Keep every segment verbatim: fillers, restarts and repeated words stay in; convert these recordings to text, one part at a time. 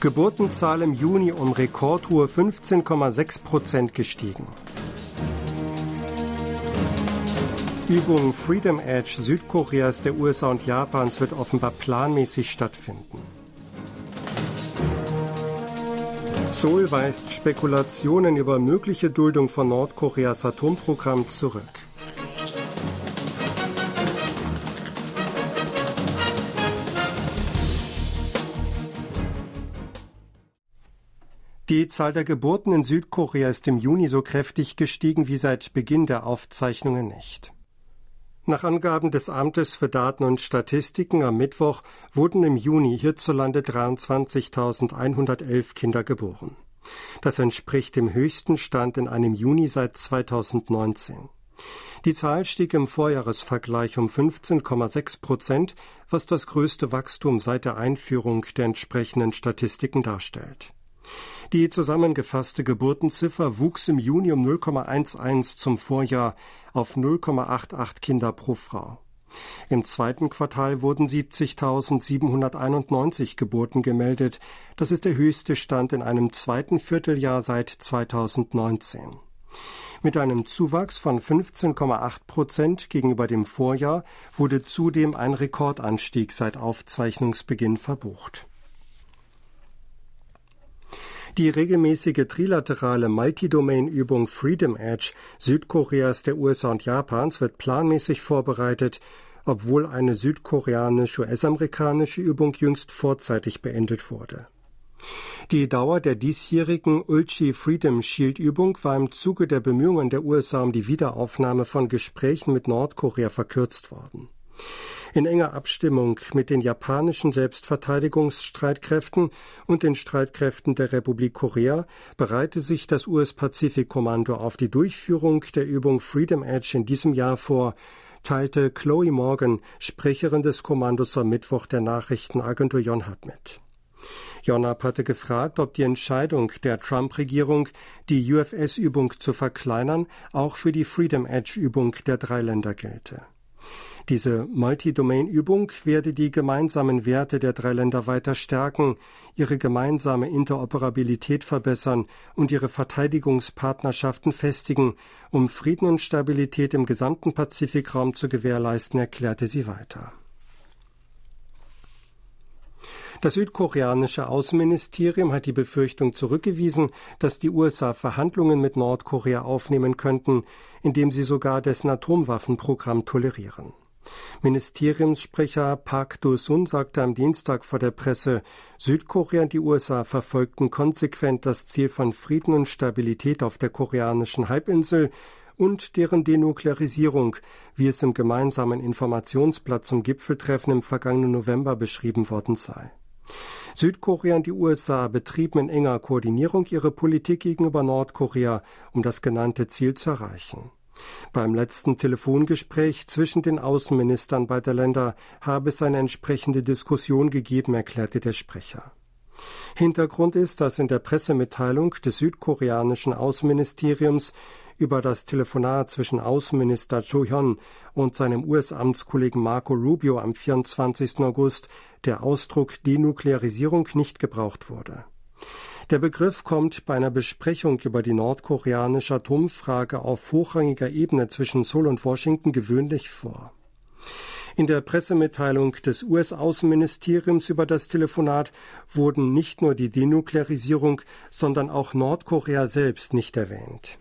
Geburtenzahl im Juni um rekordhohe fünfzehn Komma sechs Prozent gestiegen. Übung Freedom Edge Südkoreas, der U S A und Japans wird offenbar planmäßig stattfinden. Seoul weist Spekulationen über mögliche Duldung von Nordkoreas Atomprogramm zurück. Die Zahl der Geburten in Südkorea ist im Juni so kräftig gestiegen wie seit Beginn der Aufzeichnungen nicht. Nach Angaben des Amtes für Daten und Statistiken am Mittwoch wurden im Juni hierzulande dreiundzwanzigtausendeinhundertelf Kinder geboren. Das entspricht dem höchsten Stand in einem Juni seit zweitausendneunzehn. Die Zahl stieg im Vorjahresvergleich um fünfzehn Komma sechs Prozent, was das größte Wachstum seit der Einführung der entsprechenden Statistiken darstellt. Die zusammengefasste Geburtenziffer wuchs im Juni um null Komma elf zum Vorjahr auf null Komma achtundachtzig Kinder pro Frau. Im zweiten Quartal wurden siebzigtausendsiebenhunderteinundneunzig Geburten gemeldet. Das ist der höchste Stand in einem zweiten Vierteljahr seit zweitausendneunzehn. Mit einem Zuwachs von fünfzehn Komma acht Prozent gegenüber dem Vorjahr wurde zudem ein Rekordanstieg seit Aufzeichnungsbeginn verbucht. Die regelmäßige trilaterale Multidomain-Übung Freedom Edge Südkoreas, der U S A und Japans wird planmäßig vorbereitet, obwohl eine südkoreanisch-U S-amerikanische Übung jüngst vorzeitig beendet wurde. Die Dauer der diesjährigen Ulchi Freedom Shield-Übung war im Zuge der Bemühungen der U S A um die Wiederaufnahme von Gesprächen mit Nordkorea verkürzt worden. In enger Abstimmung mit den japanischen Selbstverteidigungsstreitkräften und den Streitkräften der Republik Korea bereite sich das U S-Pazifik-Kommando auf die Durchführung der Übung Freedom Edge in diesem Jahr vor, teilte Chloe Morgan, Sprecherin des Kommandos, am Mittwoch der Nachrichtenagentur Yonhap mit. Yonhap hatte gefragt, ob die Entscheidung der Trump-Regierung, die U F S-Übung zu verkleinern, auch für die Freedom Edge-Übung der drei Länder gelte. Diese Multidomain-Übung werde die gemeinsamen Werte der drei Länder weiter stärken, ihre gemeinsame Interoperabilität verbessern und ihre Verteidigungspartnerschaften festigen, um Frieden und Stabilität im gesamten Pazifikraum zu gewährleisten, erklärte sie weiter. Das südkoreanische Außenministerium hat die Befürchtung zurückgewiesen, dass die U S A Verhandlungen mit Nordkorea aufnehmen könnten, indem sie sogar dessen Atomwaffenprogramm tolerieren. Ministeriumssprecher Park Do-sun sagte am Dienstag vor der Presse, Südkorea und die U S A verfolgten konsequent das Ziel von Frieden und Stabilität auf der koreanischen Halbinsel und deren Denuklearisierung, wie es im gemeinsamen Informationsblatt zum Gipfeltreffen im vergangenen November beschrieben worden sei. Südkorea und die U S A betrieben in enger Koordinierung ihre Politik gegenüber Nordkorea, um das genannte Ziel zu erreichen. Beim letzten Telefongespräch zwischen den Außenministern beider Länder habe es eine entsprechende Diskussion gegeben, erklärte der Sprecher. Hintergrund ist, dass in der Pressemitteilung des südkoreanischen Außenministeriums über das Telefonat zwischen Außenminister Cho Hyun und seinem U S-Amtskollegen Marco Rubio am vierundzwanzigsten August der Ausdruck Denuklearisierung nicht gebraucht wurde. Der Begriff kommt bei einer Besprechung über die nordkoreanische Atomfrage auf hochrangiger Ebene zwischen Seoul und Washington gewöhnlich vor. In der Pressemitteilung des U S-Außenministeriums über das Telefonat wurden nicht nur die Denuklearisierung, sondern auch Nordkorea selbst nicht erwähnt.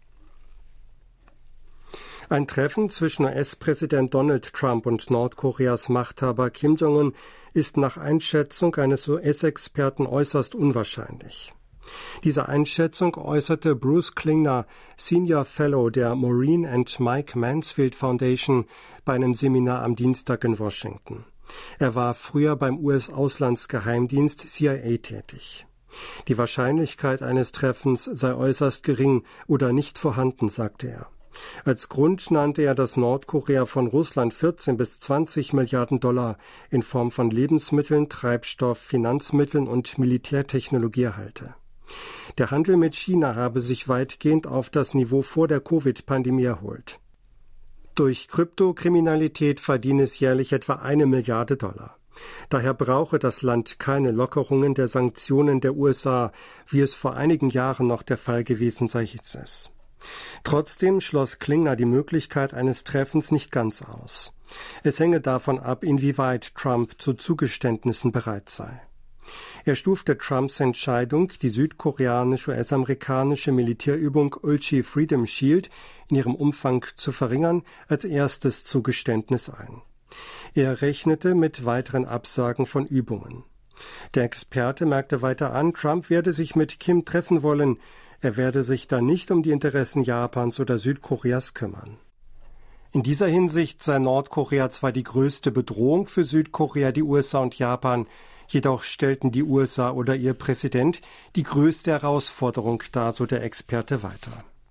Ein Treffen zwischen U S-Präsident Donald Trump und Nordkoreas Machthaber Kim Jong-un ist nach Einschätzung eines U S-Experten äußerst unwahrscheinlich. Diese Einschätzung äußerte Bruce Klingner, Senior Fellow der Maureen and Mike Mansfield Foundation, bei einem Seminar am Dienstag in Washington. Er war früher beim U S-Auslandsgeheimdienst C I A tätig. Die Wahrscheinlichkeit eines Treffens sei äußerst gering oder nicht vorhanden, sagte er. Als Grund nannte er, dass Nordkorea von Russland vierzehn bis zwanzig Milliarden Dollar in Form von Lebensmitteln, Treibstoff, Finanzmitteln und Militärtechnologie erhalte. Der Handel mit China habe sich weitgehend auf das Niveau vor der Covid-Pandemie erholt. Durch Kryptokriminalität verdiene es jährlich etwa eine Milliarde Dollar. Daher brauche das Land keine Lockerungen der Sanktionen der U S A, wie es vor einigen Jahren noch der Fall gewesen sei, hieß es. Trotzdem schloss Klingner die Möglichkeit eines Treffens nicht ganz aus. Es hänge davon ab, inwieweit Trump zu Zugeständnissen bereit sei. Er stufte Trumps Entscheidung, die südkoreanische U S-amerikanische Militärübung Ulchi Freedom Shield in ihrem Umfang zu verringern, als erstes Zugeständnis ein. Er rechnete mit weiteren Absagen von Übungen. Der Experte merkte weiter an, Trump werde sich mit Kim treffen wollen, er werde sich dann nicht um die Interessen Japans oder Südkoreas kümmern. In dieser Hinsicht sei Nordkorea zwar die größte Bedrohung für Südkorea, die U S A und Japan, jedoch stellten die U S A oder ihr Präsident die größte Herausforderung dar, so der Experte weiter.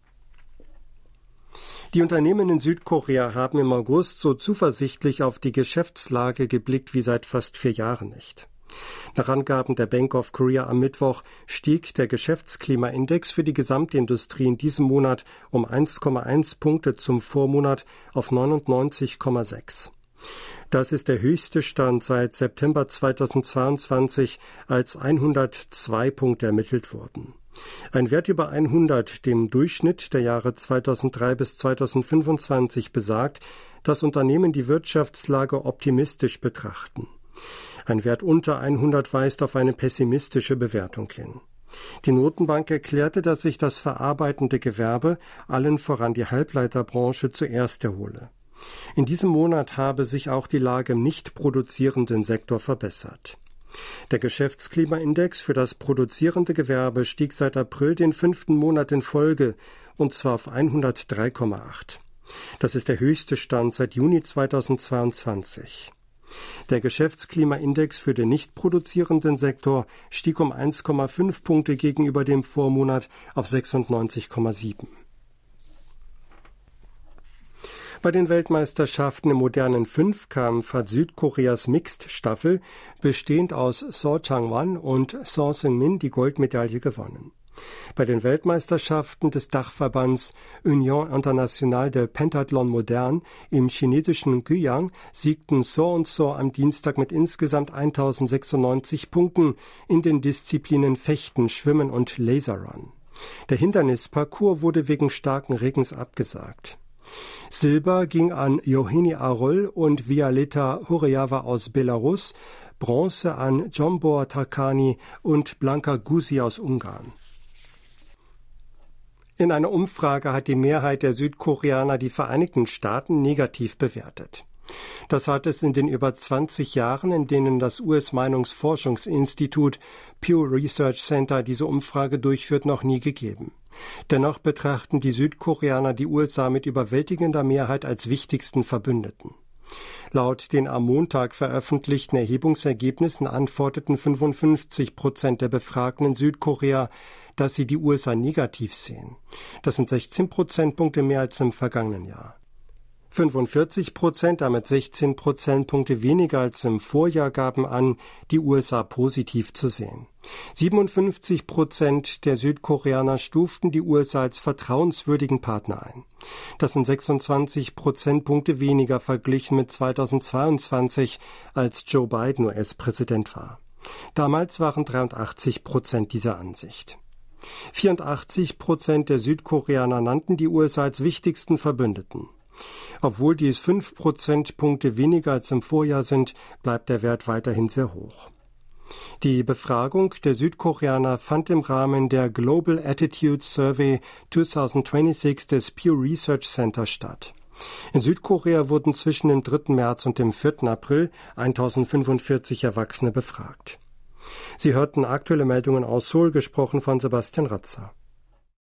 Die Unternehmen in Südkorea haben im August so zuversichtlich auf die Geschäftslage geblickt wie seit fast vier Jahren nicht. Nach Angaben der Bank of Korea am Mittwoch stieg der Geschäftsklimaindex für die Gesamtindustrie in diesem Monat um eins Komma eins Punkte zum Vormonat auf neunundneunzig Komma sechs. Das ist der höchste Stand seit September zweitausendzweiundzwanzig, als hundertzwei Punkte ermittelt wurden. Ein Wert über hundert, dem Durchschnitt der Jahre zweitausenddrei bis zweitausendfünfundzwanzig, besagt, dass Unternehmen die Wirtschaftslage optimistisch betrachten. Ein Wert unter hundert weist auf eine pessimistische Bewertung hin. Die Notenbank erklärte, dass sich das verarbeitende Gewerbe, allen voran die Halbleiterbranche, zuerst erhole. In diesem Monat habe sich auch die Lage im nicht produzierenden Sektor verbessert. Der Geschäftsklimaindex für das produzierende Gewerbe stieg seit April den fünften Monat in Folge, und zwar auf hundertdrei Komma acht. Das ist der höchste Stand seit Juni zweitausendzweiundzwanzig. Der Geschäftsklimaindex für den nicht produzierenden Sektor stieg um eins Komma fünf Punkte gegenüber dem Vormonat auf sechsundneunzig Komma sieben. Bei den Weltmeisterschaften im modernen Fünfkampf hat Südkoreas Mixed-Staffel, bestehend aus Seo Chang-won und Seo Seung-min, die Goldmedaille gewonnen. Bei den Weltmeisterschaften des Dachverbands Union Internationale de Pentathlon Modern im chinesischen Guiyang siegten Seo und Seo am Dienstag mit insgesamt tausendsechsundneunzig Punkten in den Disziplinen Fechten, Schwimmen und Laserrun. Der Hindernisparcours wurde wegen starken Regens abgesagt. Silber ging an Yohini Arol und Violeta Hureyava aus Belarus, Bronze an Jombor Tarkani und Blanka Gusi aus Ungarn. In einer Umfrage hat die Mehrheit der Südkoreaner die Vereinigten Staaten negativ bewertet. Das hat es in den über zwanzig Jahren, in denen das U S-Meinungsforschungsinstitut Pew Research Center diese Umfrage durchführt, noch nie gegeben. Dennoch betrachten die Südkoreaner die U S A mit überwältigender Mehrheit als wichtigsten Verbündeten. Laut den am Montag veröffentlichten Erhebungsergebnissen antworteten fünfundfünfzig Prozent der Befragten in Südkorea, dass sie die U S A negativ sehen. Das sind sechzehn Prozentpunkte mehr als im vergangenen Jahr. fünfundvierzig Prozent, damit sechzehn Prozentpunkte weniger als im Vorjahr, gaben an, die U S A positiv zu sehen. siebenundfünfzig Prozent der Südkoreaner stuften die U S A als vertrauenswürdigen Partner ein. Das sind sechsundzwanzig Prozentpunkte weniger verglichen mit zweitausendzweiundzwanzig, als Joe Biden U S-Präsident war. Damals waren dreiundachtzig Prozent dieser Ansicht. vierundachtzig Prozent der Südkoreaner nannten die U S A als wichtigsten Verbündeten. Obwohl dies fünf Prozentpunkte weniger als im Vorjahr sind, bleibt der Wert weiterhin sehr hoch. Die Befragung der Südkoreaner fand im Rahmen der Global Attitude Survey zweitausendzweiundzwanzig des Pew Research Center statt. In Südkorea wurden zwischen dem dritten März und dem vierten April tausendfünfundvierzig Erwachsene befragt. Sie hörten aktuelle Meldungen aus Seoul, gesprochen von Sebastian Ratzer.